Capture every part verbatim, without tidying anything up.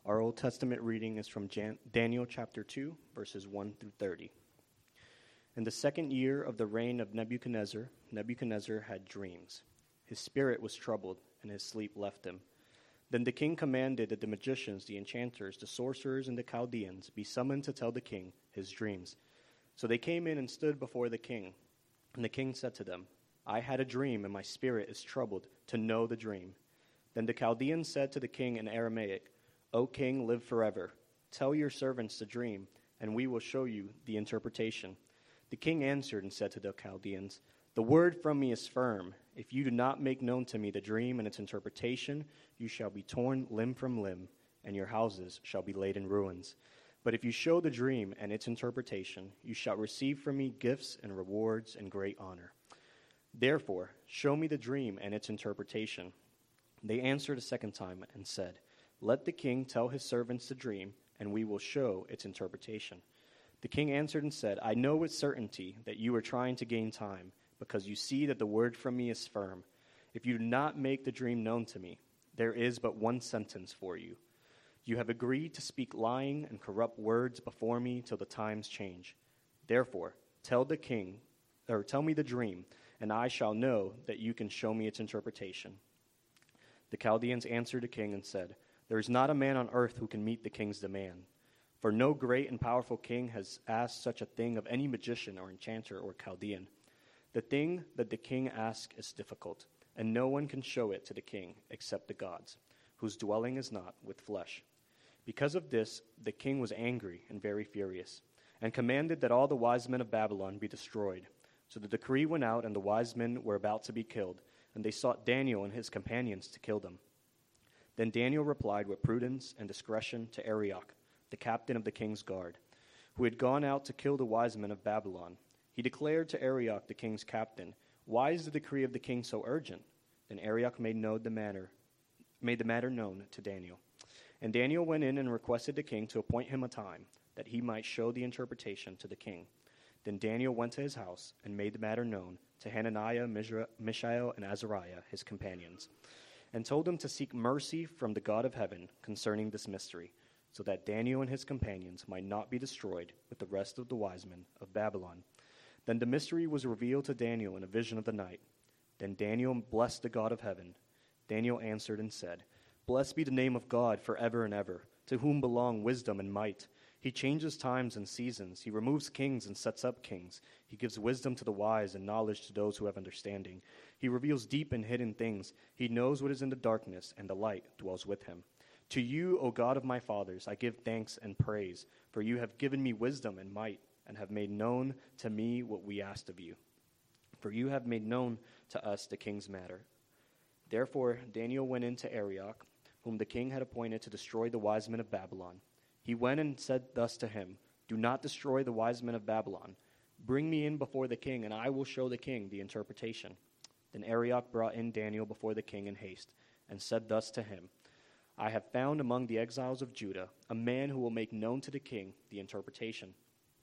Our Old Testament reading is from Jan- Daniel chapter two, verses one through thirty. In the second year of the reign of Nebuchadnezzar, Nebuchadnezzar had dreams. His spirit was troubled, and his sleep left him. Then the king commanded that the magicians, the enchanters, the sorcerers, and the Chaldeans be summoned to tell the king his dreams. So they came in and stood before the king. And the king said to them, I had a dream, and my spirit is troubled to know the dream. Then the Chaldeans said to the king in Aramaic, O king, live forever. Tell your servants the dream, and we will show you the interpretation. The king answered and said to the Chaldeans, The word from me is firm. If you do not make known to me the dream and its interpretation, you shall be torn limb from limb, and your houses shall be laid in ruins. But if you show the dream and its interpretation, you shall receive from me gifts and rewards and great honor. Therefore, show me the dream and its interpretation. They answered a second time and said, Let the king tell his servants the dream, and we will show its interpretation. The king answered and said, I know with certainty that you are trying to gain time, because you see that the word from me is firm. If you do not make the dream known to me, there is but one sentence for you. You have agreed to speak lying and corrupt words before me till the times change. Therefore, tell the king, or tell me the dream, and I shall know that you can show me its interpretation. The Chaldeans answered the king and said, There is not a man on earth who can meet the king's demand. For no great and powerful king has asked such a thing of any magician or enchanter or Chaldean. The thing that the king asks is difficult, and no one can show it to the king except the gods, whose dwelling is not with flesh. Because of this, the king was angry and very furious, and commanded that all the wise men of Babylon be destroyed. So the decree went out, and the wise men were about to be killed, and they sought Daniel and his companions to kill them. Then Daniel replied with prudence and discretion to Arioch, the captain of the king's guard, who had gone out to kill the wise men of Babylon. He declared to Arioch, the king's captain, Why is the decree of the king so urgent? Then Arioch made known the matter, made the matter known to Daniel. And Daniel went in and requested the king to appoint him a time, that he might show the interpretation to the king. Then Daniel went to his house and made the matter known to Hananiah, Mishael, and Azariah, his companions, and told them to seek mercy from the God of heaven concerning this mystery, so that Daniel and his companions might not be destroyed with the rest of the wise men of Babylon. Then the mystery was revealed to Daniel in a vision of the night. Then Daniel blessed the God of heaven. Daniel answered and said, Blessed be the name of God forever and ever, to whom belong wisdom and might. He changes times and seasons. He removes kings and sets up kings. He gives wisdom to the wise and knowledge to those who have understanding. He reveals deep and hidden things. He knows what is in the darkness, and the light dwells with him. To you, O God of my fathers, I give thanks and praise, for you have given me wisdom and might, and have made known to me what we asked of you. For you have made known to us the king's matter. Therefore Daniel went in to Arioch, whom the king had appointed to destroy the wise men of Babylon. He went and said thus to him, Do not destroy the wise men of Babylon. Bring me in before the king, and I will show the king the interpretation. Then Arioch brought in Daniel before the king in haste, and said thus to him, I have found among the exiles of Judah a man who will make known to the king the interpretation.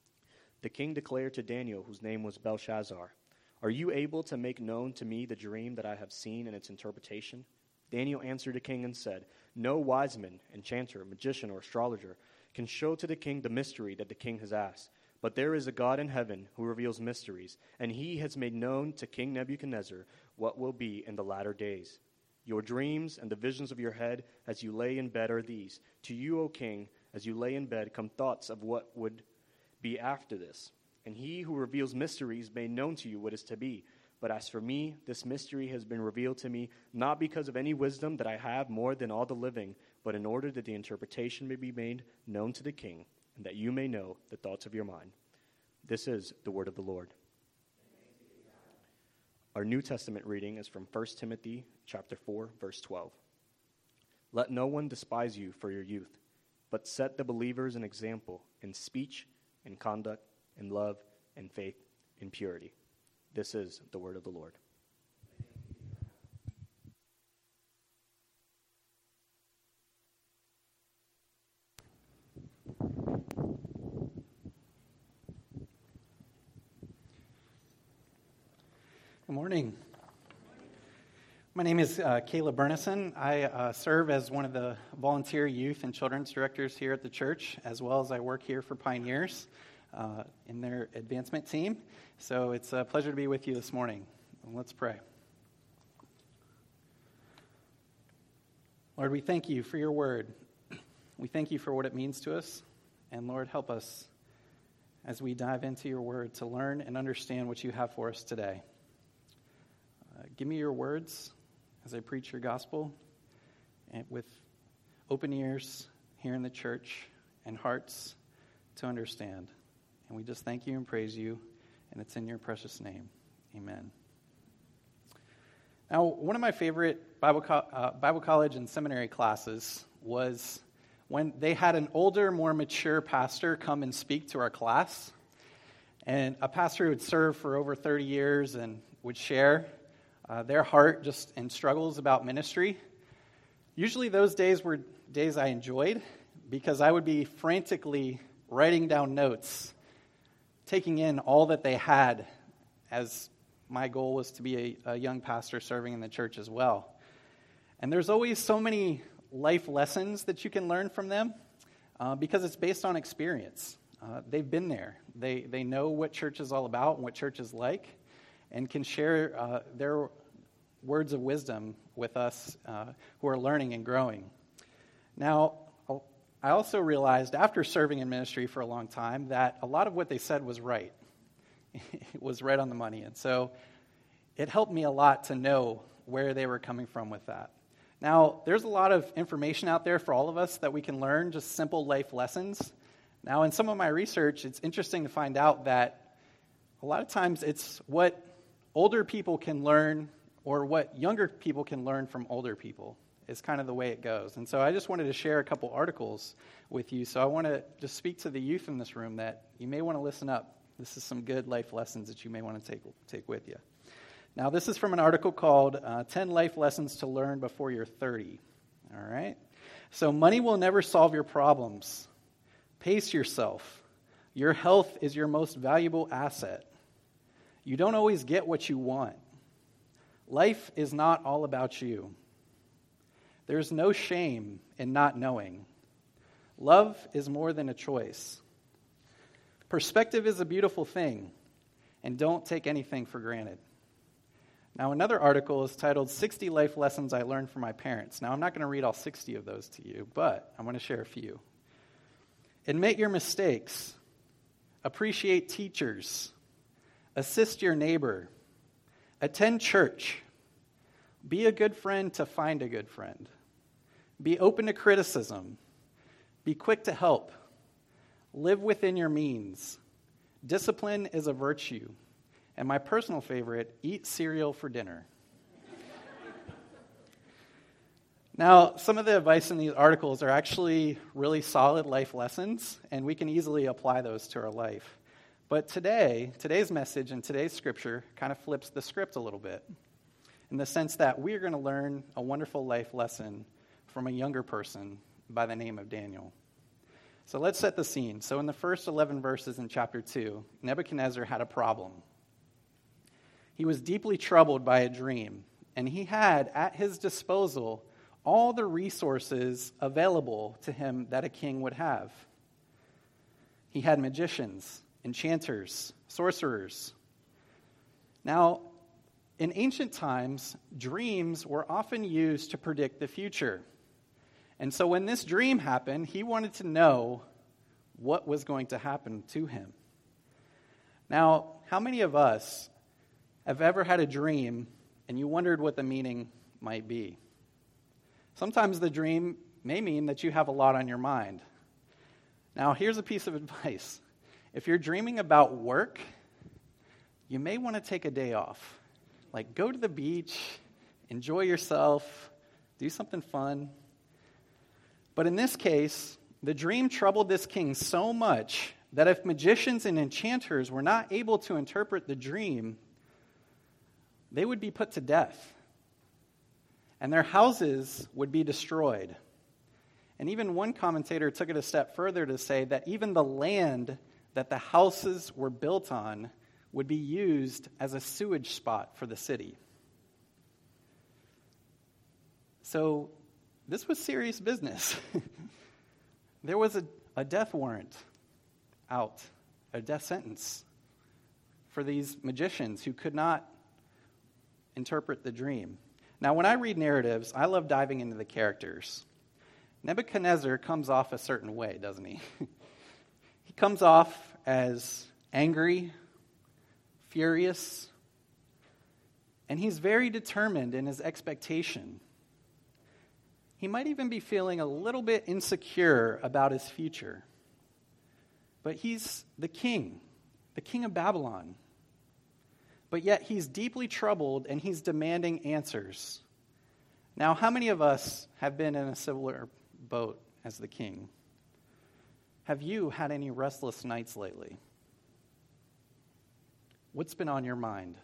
The king declared to Daniel, whose name was Belshazzar, Are you able to make known to me the dream that I have seen and its interpretation? Daniel answered the king and said, No wise man, enchanter, magician, or astrologer can show to the king the mystery that the king has asked. But there is a God in heaven who reveals mysteries, and he has made known to King Nebuchadnezzar what will be in the latter days. Your dreams and the visions of your head as you lay in bed are these. To you, O king, as you lay in bed, come thoughts of what would be after this. And he who reveals mysteries made known to you what is to be. But as for me, this mystery has been revealed to me, not because of any wisdom that I have more than all the living, but in order that the interpretation may be made known to the king, and that you may know the thoughts of your mind. This is the word of the Lord. Our New Testament reading is from First Timothy chapter four, verse twelve. Let no one despise you for your youth, but set the believers an example in speech, in conduct, in love, in faith, in purity. This is the word of the Lord. Good morning. My name is uh, Caleb Burnison. I uh, serve as one of the volunteer youth and children's directors here at the church, as well as I work here for Pioneers uh, in their advancement team. So it's a pleasure to be with you this morning. Let's pray. Lord, we thank you for your word. We thank you for what it means to us. And Lord, help us as we dive into your word to learn and understand what you have for us today. Uh, give me your words as I preach your gospel, and with open ears here in the church and hearts to understand. And we just thank you and praise you, and it's in your precious name. Amen. Now, one of my favorite Bible, co- uh, Bible college and seminary classes was when they had an older, more mature pastor come and speak to our class. And a pastor who would serve for over thirty years and would share Uh, their heart just and struggles about ministry. Usually those days were days I enjoyed because I would be frantically writing down notes, taking in all that they had, as my goal was to be a, a young pastor serving in the church as well. And there's always so many life lessons that you can learn from them uh, because it's based on experience. Uh, they've been there. They, they know what church is all about and what church is like, and can share uh, their words of wisdom with us uh, who are learning and growing. Now, I also realized after serving in ministry for a long time that a lot of what they said was right. It was right on the money. And so it helped me a lot to know where they were coming from with that. Now, there's a lot of information out there for all of us that we can learn, just simple life lessons. Now, in some of my research, it's interesting to find out that a lot of times it's what older people can learn or what younger people can learn from older people is kind of the way it goes. And so I just wanted to share a couple articles with you. So I want to just speak to the youth in this room that you may want to listen up. This is some good life lessons that you may want to take take with you. Now, this is from an article called uh, ten Life Lessons to Learn Before You're thirty. All right? So money will never solve your problems. Pace yourself. Your health is your most valuable asset. You don't always get what you want. Life is not all about you. There's no shame in not knowing. Love is more than a choice. Perspective is a beautiful thing, and don't take anything for granted. Now, another article is titled sixty Life Lessons I Learned from My Parents. Now, I'm not going to read all sixty of those to you, but I'm going to share a few. Admit your mistakes. Appreciate teachers. Assist your neighbor. Attend church. Be a good friend to find a good friend. Be open to criticism. Be quick to help. Live within your means. Discipline is a virtue. And my personal favorite, eat cereal for dinner. Now, some of the advice in these articles are actually really solid life lessons, and we can easily apply those to our life. But today, today's message and today's scripture kind of flips the script a little bit in the sense that we're going to learn a wonderful life lesson from a younger person by the name of Daniel. So let's set the scene. So in the first eleven verses in chapter two, Nebuchadnezzar had a problem. He was deeply troubled by a dream, and he had at his disposal all the resources available to him that a king would have. He had magicians, enchanters, sorcerers. Now, in ancient times, dreams were often used to predict the future. And so when this dream happened, he wanted to know what was going to happen to him. Now, how many of us have ever had a dream and you wondered what the meaning might be? Sometimes the dream may mean that you have a lot on your mind. Now, here's a piece of advice. If you're dreaming about work, you may want to take a day off. Like, go to the beach, enjoy yourself, do something fun. But in this case, the dream troubled this king so much that if magicians and enchanters were not able to interpret the dream, they would be put to death, and their houses would be destroyed. And even one commentator took it a step further to say that even the land that the houses were built on would be used as a sewage spot for the city. So this was serious business. There was a, a death warrant out, a death sentence for these magicians who could not interpret the dream. Now, when I read narratives, I love diving into the characters. Nebuchadnezzar comes off a certain way, doesn't he? He comes off as angry, furious, and he's very determined in his expectation. He might even be feeling a little bit insecure about his future. But he's the king, the king of Babylon. But yet he's deeply troubled and he's demanding answers. Now, how many of us have been in a similar boat as the king? Have you had any restless nights lately? What's been on your mind?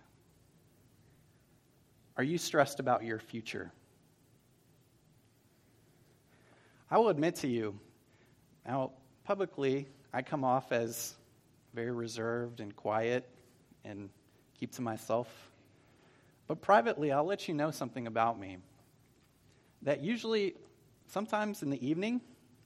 Are you stressed about your future? I will admit to you, now publicly, I come off as very reserved and quiet and keep to myself. But privately, I'll let you know something about me. That usually, sometimes in the evening,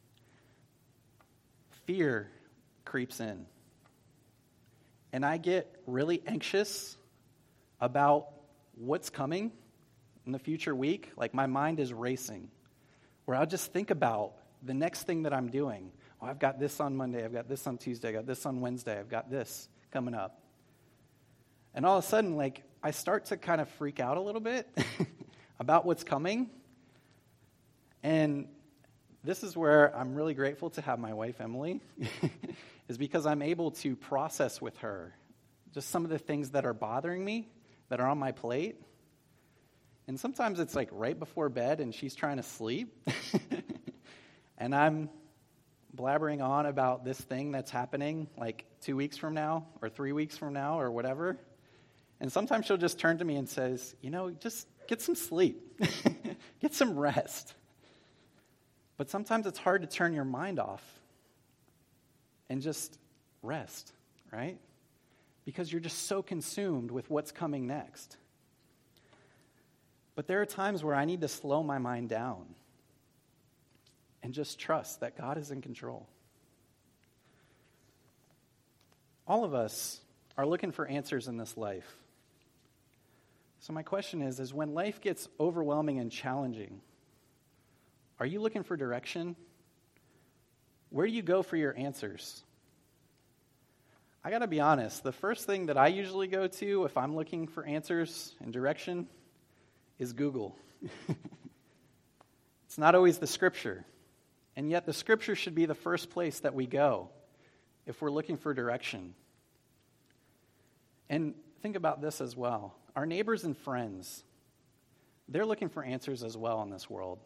fear creeps in. And I get really anxious about what's coming in the future week. Like my mind is racing. Where I'll just think about the next thing that I'm doing. Oh, I've got this on Monday, I've got this on Tuesday, I've got this on Wednesday, I've got this coming up. And all of a sudden, like, I start to kind of freak out a little bit about what's coming. And this is where I'm really grateful to have my wife, Emily, is because I'm able to process with her just some of the things that are bothering me, that are on my plate. And sometimes it's like right before bed and she's trying to sleep. And I'm blabbering on about this thing that's happening like two weeks from now or three weeks from now or whatever. And sometimes she'll just turn to me and says, you know, just get some sleep. Get some rest. But sometimes it's hard to turn your mind off and just rest, right? Because you're just so consumed with what's coming next. But there are times where I need to slow my mind down and just trust that God is in control. All of us are looking for answers in this life. So my question is, is when life gets overwhelming and challenging, are you looking for direction? Where do you go for your answers? I got to be honest, the first thing that I usually go to if I'm looking for answers and direction is Google. It's not always the Scripture. And yet the Scripture should be the first place that we go if we're looking for direction. And think about this as well. Our neighbors and friends, they're looking for answers as well in this world.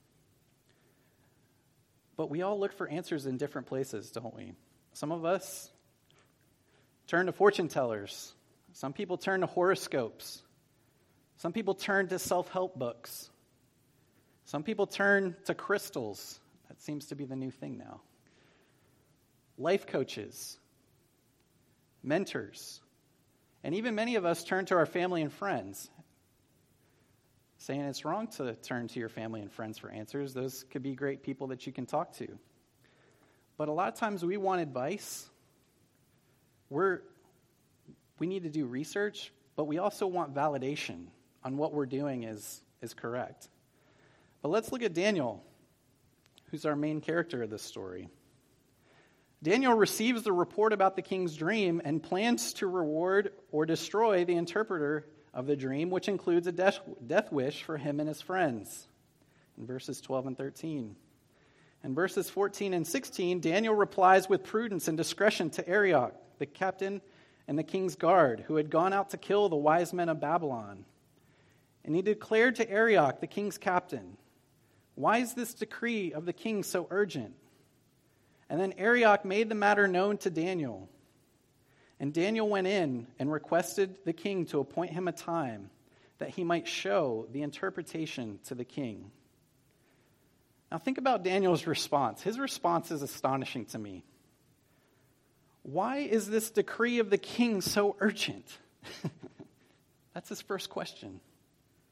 But we all look for answers in different places, don't we? Some of us turn to fortune tellers. Some people turn to horoscopes. Some people turn to self-help books. Some people turn to crystals. That seems to be the new thing now. Life coaches, mentors, and even many of us turn to our family and friends, saying it's wrong to turn to your family and friends for answers. Those could be great people that you can talk to. But a lot of times we want advice. We're, we need to do research, but we also want validation on what we're doing is, is correct. But let's look at Daniel, who's our main character of this story. Daniel receives the report about the king's dream and plans to reward or destroy the interpreter of the dream, which includes a death, death wish for him and his friends, in verses twelve and thirteen. In verses fourteen and sixteen, Daniel replies with prudence and discretion to Arioch, the captain and the king's guard, who had gone out to kill the wise men of Babylon. And he declared to Arioch, the king's captain, "Why is this decree of the king so urgent?" And then Arioch made the matter known to Daniel. And Daniel went in and requested the king to appoint him a time that he might show the interpretation to the king. Now think about Daniel's response. His response is astonishing to me. Why is this decree of the king so urgent? That's his first question.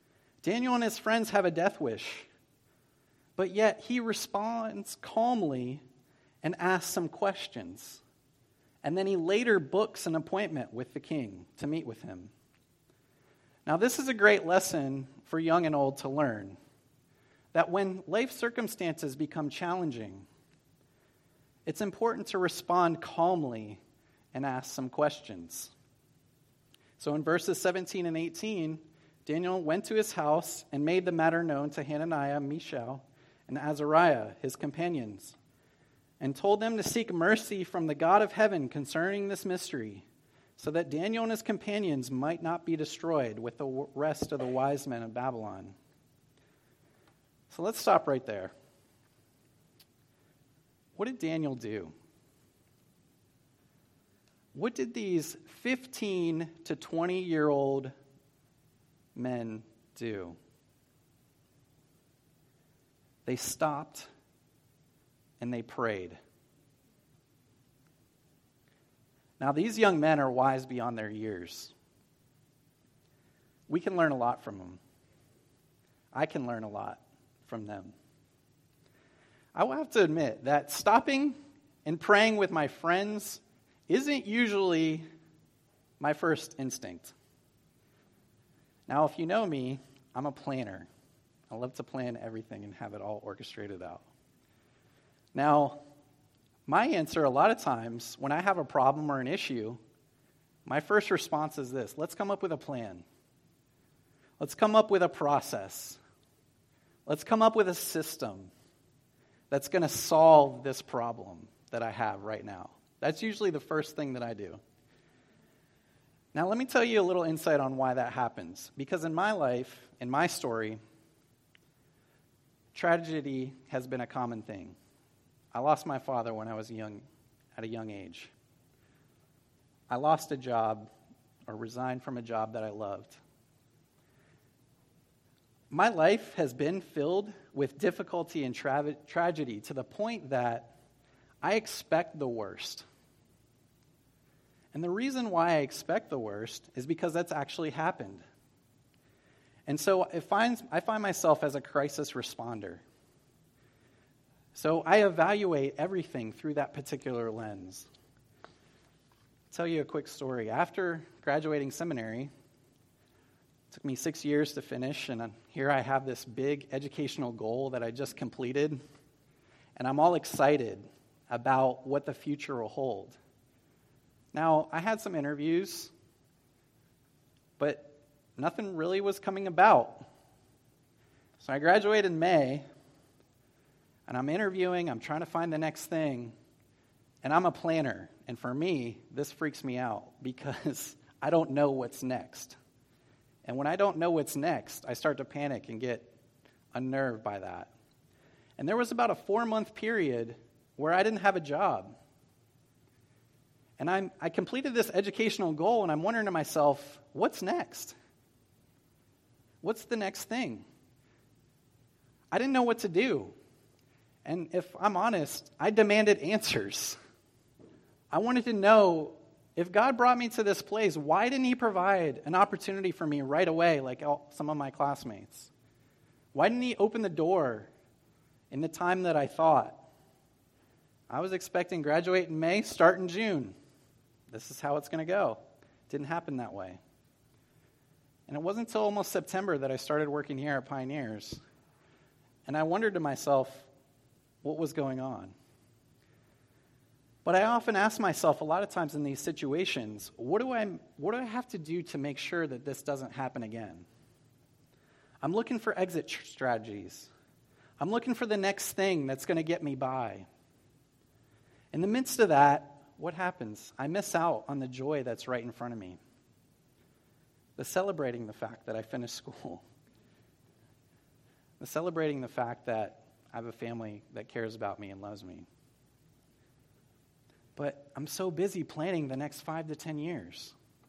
Daniel and his friends have a death wish, but yet he responds calmly and asks some questions. And then he later books an appointment with the king to meet with him. Now, this is a great lesson for young and old to learn, that when life circumstances become challenging, it's important to respond calmly and ask some questions. So in verses seventeen and eighteen, Daniel went to his house and made the matter known to Hananiah, Mishael, and Azariah, his companions, and told them to seek mercy from the God of heaven concerning this mystery, so that Daniel and his companions might not be destroyed with the rest of the wise men of Babylon. So let's stop right there. What did Daniel do? What did these fifteen to twenty-year-old men do? They stopped and they prayed. Now, these young men are wise beyond their years. We can learn a lot from them. I can learn a lot from them. I will have to admit that stopping and praying with my friends isn't usually my first instinct. Now, if you know me, I'm a planner. I love to plan everything and have it all orchestrated out. Now, my answer a lot of times when I have a problem or an issue, my first response is this: let's come up with a plan. Let's come up with a process. Let's come up with a system that's going to solve this problem that I have right now. That's usually the first thing that I do. Now, let me tell you a little insight on why that happens. Because in my life, in my story, tragedy has been a common thing. I lost my father when I was young, at a young age. I lost a job or resigned from a job that I loved. My life has been filled with difficulty and tra- tragedy to the point that I expect the worst. And the reason why I expect the worst is because that's actually happened. And so I find, I find myself as a crisis responder. So I evaluate everything through that particular lens. I'll tell you a quick story. After graduating seminary, it took me six years to finish, and here I have this big educational goal that I just completed, and I'm all excited about what the future will hold. Now, I had some interviews, but nothing really was coming about. So I graduated in May, and I'm interviewing, I'm trying to find the next thing, and I'm a planner. And for me, this freaks me out because I don't know what's next. And when I don't know what's next, I start to panic and get unnerved by that. And there was about a four-month period where I didn't have a job. And I'm, I completed this educational goal, and I'm wondering to myself, what's next? What's the next thing? I didn't know what to do. And if I'm honest, I demanded answers. I wanted to know, if God brought me to this place, why didn't he provide an opportunity for me right away like all, some of my classmates? Why didn't he open the door in the time that I thought? I was expecting graduate in May, start in June. This is how it's going to go. Didn't happen that way. And it wasn't until almost September that I started working here at Pioneers. And I wondered to myself, what was going on? But I often ask myself a lot of times in these situations, what do I what do I have to do to make sure that this doesn't happen again? I'm looking for exit strategies. I'm looking for the next thing that's going to get me by. In the midst of that, what happens? I miss out on the joy that's right in front of me. The celebrating the fact that I finished school. The celebrating the fact that I have a family that cares about me and loves me. But I'm so busy planning the next five to ten years.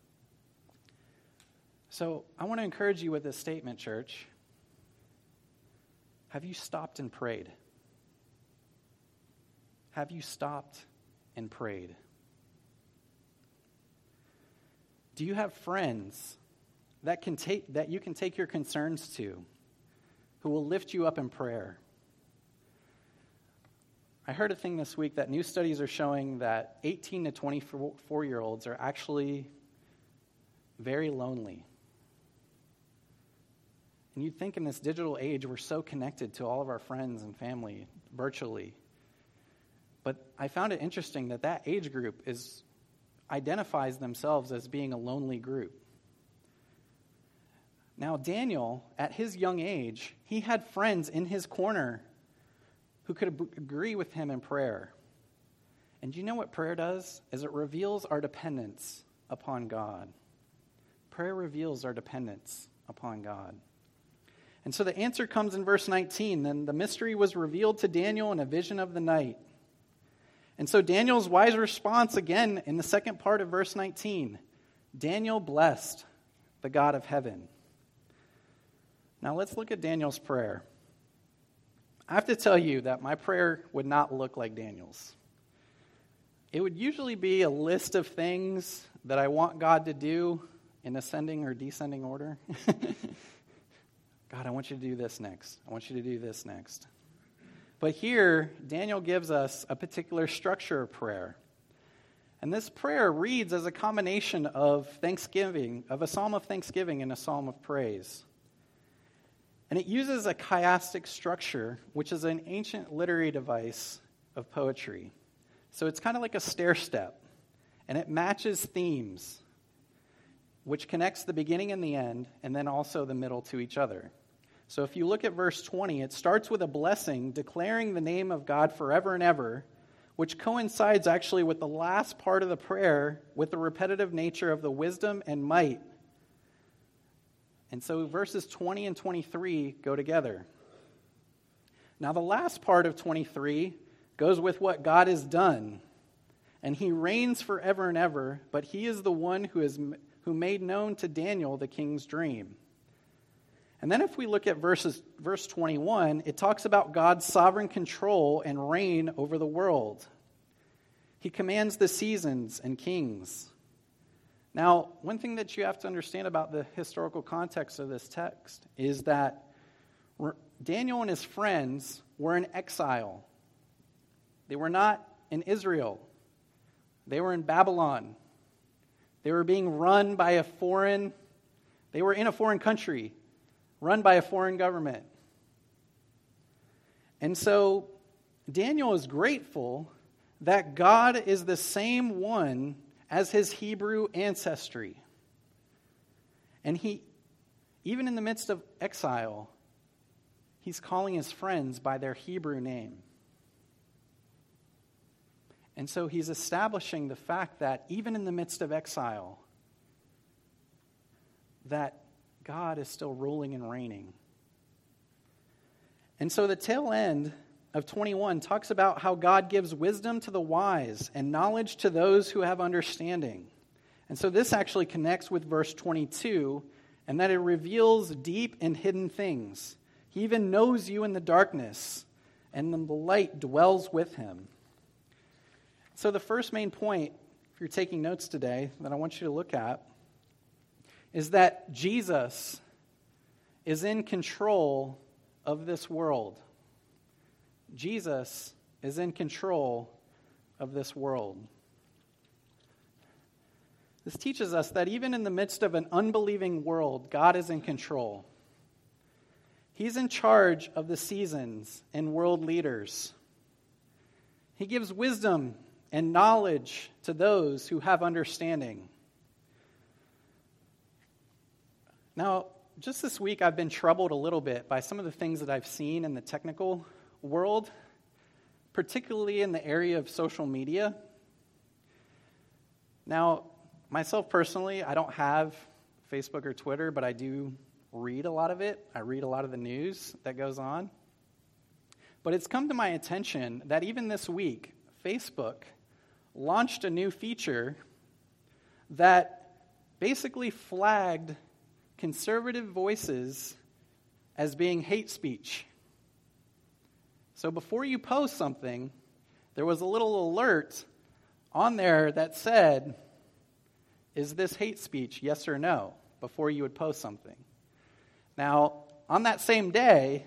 So I want to encourage you with this statement, church. Have you stopped and prayed? Have you stopped and prayed? Do you have friends that can take that you can take your concerns to, who will lift you up in prayer. I heard a thing this week that new studies are showing that eighteen to twenty-four-year-olds are actually very lonely. And you'd think in this digital age we're so connected to all of our friends and family virtually. But I found it interesting that that age group is identifies themselves as being a lonely group. Now, Daniel, at his young age, he had friends in his corner who could ab- agree with him in prayer. And do you know what prayer does? Is it reveals our dependence upon God. Prayer reveals our dependence upon God. And so the answer comes in verse nineteen. Then the mystery was revealed to Daniel in a vision of the night. And so Daniel's wise response again in the second part of verse nineteen. Daniel blessed the God of heaven. Now let's look at Daniel's prayer. I have to tell you that my prayer would not look like Daniel's. It would usually be a list of things that I want God to do in ascending or descending order. God, I want you to do this next. I want you to do this next. But here, Daniel gives us a particular structure of prayer. And this prayer reads as a combination of thanksgiving, of a psalm of thanksgiving and a psalm of praise. And it uses a chiastic structure, which is an ancient literary device of poetry. So it's kind of like a stair step, and it matches themes, which connects the beginning and the end, and then also the middle to each other. So if you look at verse twenty, it starts with a blessing declaring the name of God forever and ever, which coincides actually with the last part of the prayer with the repetitive nature of the wisdom and might. And so verses twenty and twenty-three go together. Now the last part of twenty-three goes with what God has done. And he reigns forever and ever, but he is the one who is who made known to Daniel the king's dream. And then if we look at verses, verse twenty-one, it talks about God's sovereign control and reign over the world. He commands the seasons and kings. Now, one thing that you have to understand about the historical context of this text is that Daniel and his friends were in exile. They were not in Israel. They were in Babylon. They were being run by a foreign, they were in a foreign country, run by a foreign government. And so Daniel is grateful that God is the same one as his Hebrew ancestry. And he, even in the midst of exile, he's calling his friends by their Hebrew name. And so he's establishing the fact that even in the midst of exile, that God is still ruling and reigning. And so the tail end of twenty-one talks about how God gives wisdom to the wise and knowledge to those who have understanding. And so this actually connects with verse twenty-two, and that it reveals deep and hidden things. He even knows you in the darkness, and the light dwells with him. So the first main point, if you're taking notes today, that I want you to look at, is that Jesus is in control of this world. Jesus is in control of this world. This teaches us that even in the midst of an unbelieving world, God is in control. He's in charge of the seasons and world leaders. He gives wisdom and knowledge to those who have understanding. Now, just this week, I've been troubled a little bit by some of the things that I've seen in the technical world, particularly in the area of social media. Now, myself personally, I don't have Facebook or Twitter, but I do read a lot of it. I read a lot of the news that goes on. But it's come to my attention that even this week, Facebook launched a new feature that basically flagged conservative voices as being hate speech. So before you post something, there was a little alert on there that said, is this hate speech, yes or no? before you would post something. Now, on that same day,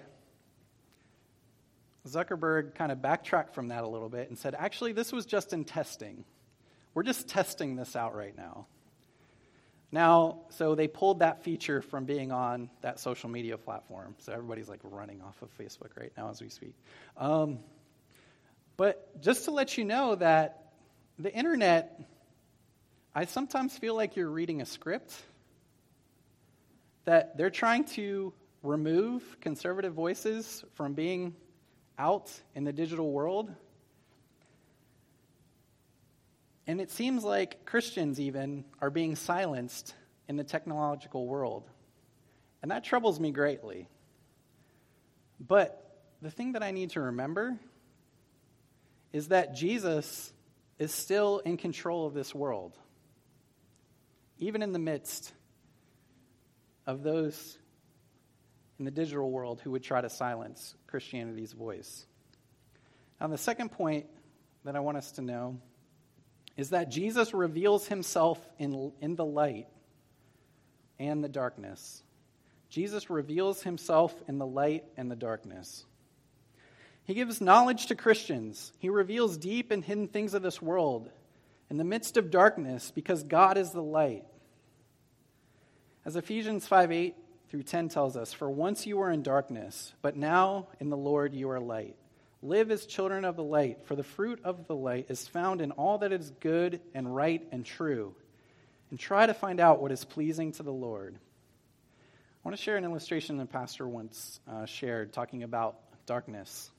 Zuckerberg kind of backtracked from that a little bit and said, actually, this was just in testing. We're just testing this out right now. Now, so they pulled that feature from being on that social media platform. So everybody's like running off of Facebook right now as we speak. Um, but just to let you know that the internet, I sometimes feel like you're reading a script, that they're trying to remove conservative voices from being out in the digital world. And it seems like Christians even are being silenced in the technological world. And that troubles me greatly. But the thing that I need to remember is that Jesus is still in control of this world, even in the midst of those in the digital world who would try to silence Christianity's voice. Now, the second point that I want us to know is that Jesus reveals himself in, in the light and the darkness. Jesus reveals himself in the light and the darkness. He gives knowledge to Christians. He reveals deep and hidden things of this world in the midst of darkness because God is the light. As Ephesians five eight through ten tells us, "For once you were in darkness, but now in the Lord you are light. Live as children of the light, for the fruit of the light is found in all that is good and right and true. And try to find out what is pleasing to the Lord." I want to share an illustration the pastor once uh, shared talking about darkness.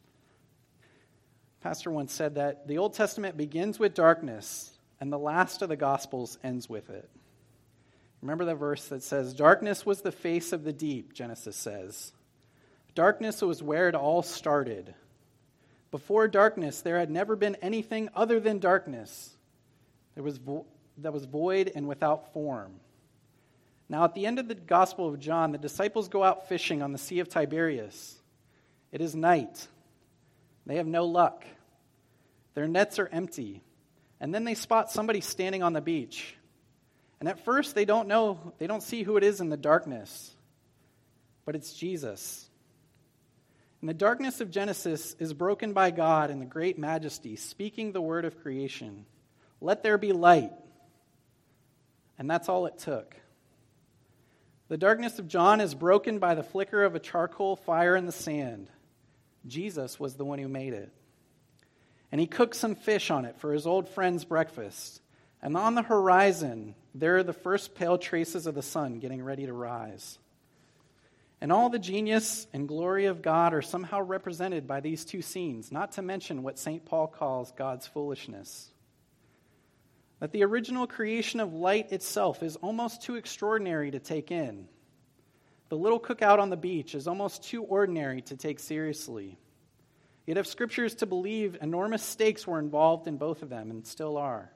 Pastor once said that the Old Testament begins with darkness, and the last of the Gospels ends with it. Remember the verse that says, "Darkness was the face of the deep," Genesis says. Darkness was where it all started. Before darkness, there had never been anything other than darkness. There was vo- that was void and without form. Now, at the end of the Gospel of John, the disciples go out fishing on the Sea of Tiberias. It is night. They have no luck. Their nets are empty. And then they spot somebody standing on the beach. And at first, they don't know, they don't see who it is in the darkness. But it's Jesus. And the darkness of Genesis is broken by God in the great majesty, speaking the word of creation. Let there be light. And that's all it took. The darkness of John is broken by the flicker of a charcoal fire in the sand. Jesus was the one who made it. And he cooked some fish on it for his old friend's breakfast. And on the horizon, there are the first pale traces of the sun getting ready to rise. And all the genius and glory of God are somehow represented by these two scenes, not to mention what Saint Paul calls God's foolishness. That the original creation of light itself is almost too extraordinary to take in. The little cookout on the beach is almost too ordinary to take seriously. Yet if Scripture is to believe, enormous stakes were involved in both of them and still are.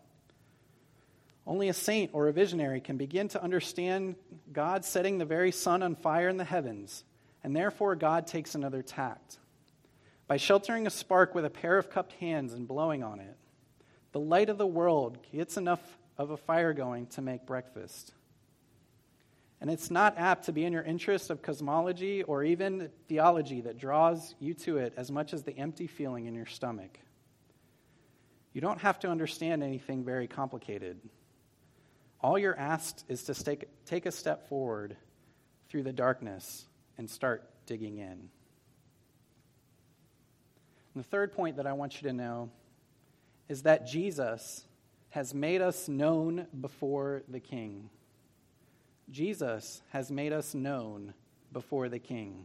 Only a saint or a visionary can begin to understand God setting the very sun on fire in the heavens, and therefore God takes another tact. By sheltering a spark with a pair of cupped hands and blowing on it, the light of the world gets enough of a fire going to make breakfast. And it's not apt to be in your interest of cosmology or even theology that draws you to it as much as the empty feeling in your stomach. You don't have to understand anything very complicated. All you're asked is to take, take a step forward through the darkness and start digging in. And the third point that I want you to know is that Jesus has made us known before the King. Jesus has made us known before the King.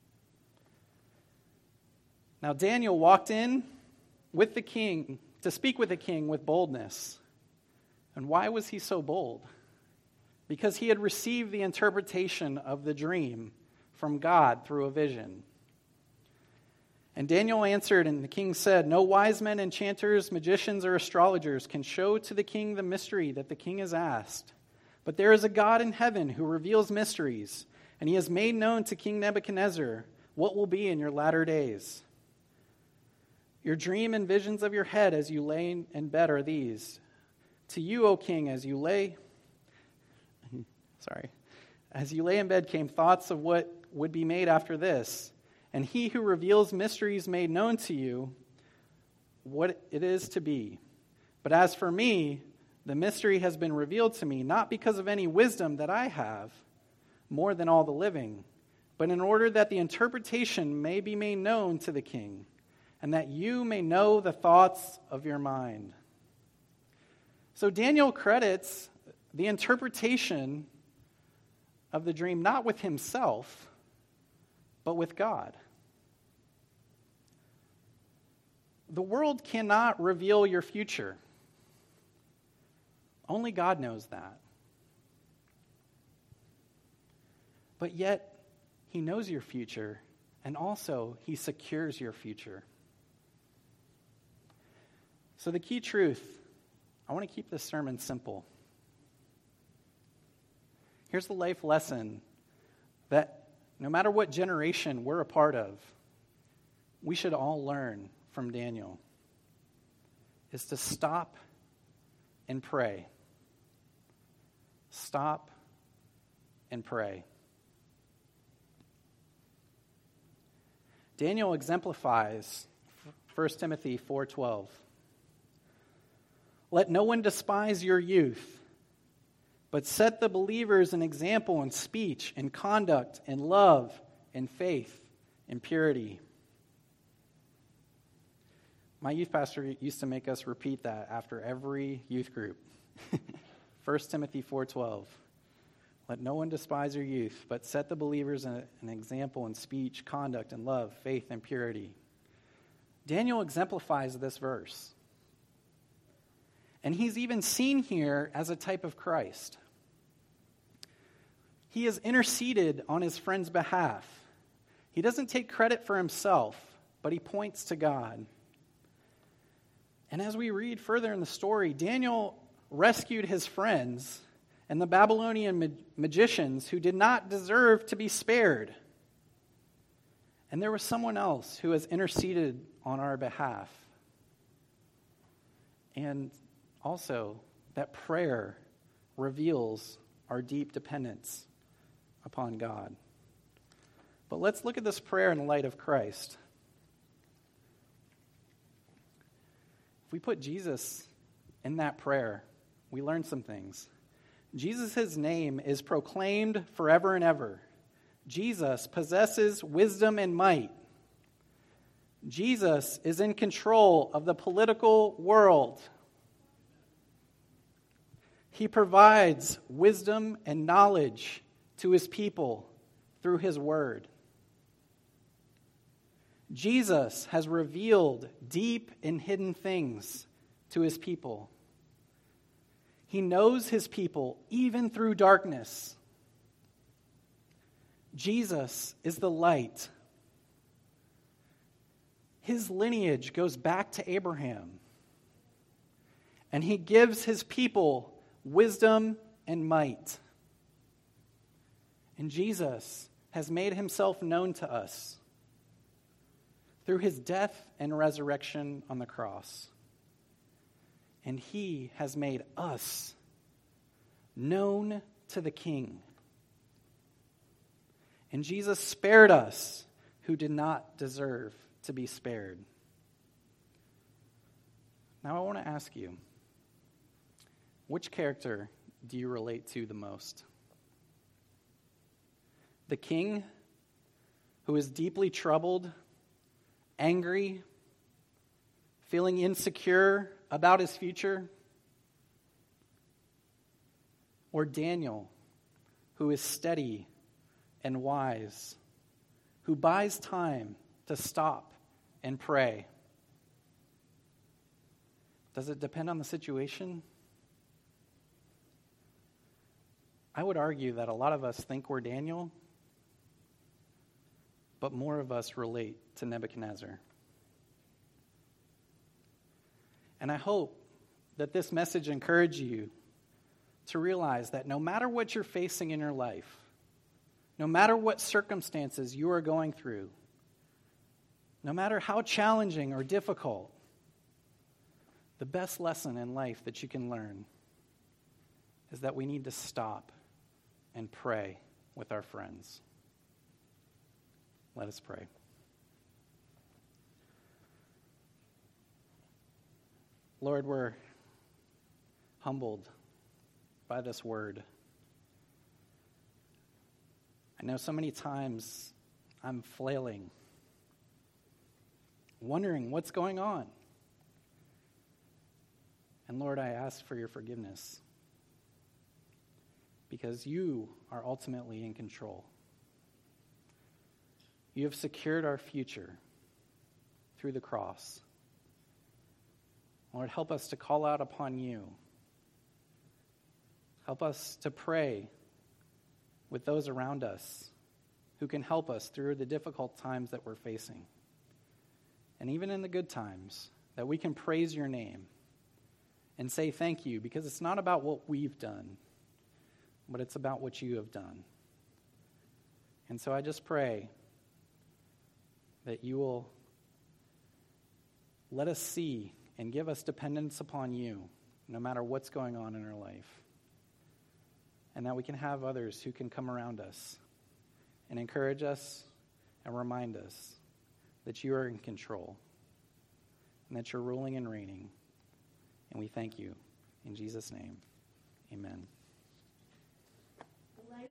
Now, Daniel walked in with the king to speak with the king with boldness. And why was he so bold? Because he had received the interpretation of the dream from God through a vision. And Daniel answered, and the king said, "No wise men, enchanters, magicians, or astrologers can show to the king the mystery that the king has asked. But there is a God in heaven who reveals mysteries, and he has made known to King Nebuchadnezzar what will be in your latter days. Your dream and visions of your head as you lay in bed are these. To you, O king, as you lay, sorry. As you lay in bed came thoughts of what would be made after this, and he who reveals mysteries made known to you what it is to be. But as for me, the mystery has been revealed to me, not because of any wisdom that I have, more than all the living, but in order that the interpretation may be made known to the king, and that you may know the thoughts of your mind. So Daniel credits the interpretation of the dream not with himself, but with God. The world cannot reveal your future. Only God knows that. But yet, he knows your future, and also he secures your future. So the key truth, I want to keep this sermon simple. Here's the life lesson that no matter what generation we're a part of, we should all learn from Daniel, is to stop and pray. Stop and pray. Daniel exemplifies First Timothy four twelve. Let no one despise your youth, but set the believers an example in speech, in conduct, in love, in faith, in purity. My youth pastor used to make us repeat that after every youth group. First Timothy four twelve. Let no one despise your youth, but set the believers an, an example in speech, conduct, and love, faith, and purity. Daniel exemplifies this verse. And he's even seen here as a type of Christ. He has interceded on his friend's behalf. He doesn't take credit for himself, but he points to God. And as we read further in the story, Daniel rescued his friends and the Babylonian mag- magicians who did not deserve to be spared. And there was someone else who has interceded on our behalf. And also, that prayer reveals our deep dependence upon God. But let's look at this prayer in the light of Christ. If we put Jesus in that prayer, we learn some things. Jesus' name is proclaimed forever and ever. Jesus possesses wisdom and might. Jesus is in control of the political world. He provides wisdom and knowledge to his people through his word. Jesus has revealed deep and hidden things to his people. He knows his people even through darkness. Jesus is the light. His lineage goes back to Abraham. And he gives his people wisdom and might. And Jesus has made himself known to us through his death and resurrection on the cross. And he has made us known to the King. And Jesus spared us who did not deserve to be spared. Now I want to ask you, which character do you relate to the most? The king who is deeply troubled, angry, feeling insecure about his future? Or Daniel, who is steady and wise, who buys time to stop and pray? Does it depend on the situation? I would argue that a lot of us think we're Daniel, but more of us relate to Nebuchadnezzar. And I hope that this message encourages you to realize that no matter what you're facing in your life, no matter what circumstances you are going through, no matter how challenging or difficult, the best lesson in life that you can learn is that we need to stop and pray with our friends. Let us pray. Lord, we're humbled by this word. I know so many times I'm flailing, wondering what's going on. And Lord, I ask for your forgiveness because you are ultimately in control. You have secured our future through the cross. Lord, help us to call out upon you. Help us to pray with those around us who can help us through the difficult times that we're facing. And even in the good times, that we can praise your name and say thank you, because it's not about what we've done, but it's about what you have done. And so I just pray that you will let us see and give us dependence upon you, no matter what's going on in our life. And that we can have others who can come around us and encourage us and remind us that you are in control and that you're ruling and reigning. And we thank you. In Jesus' name, amen.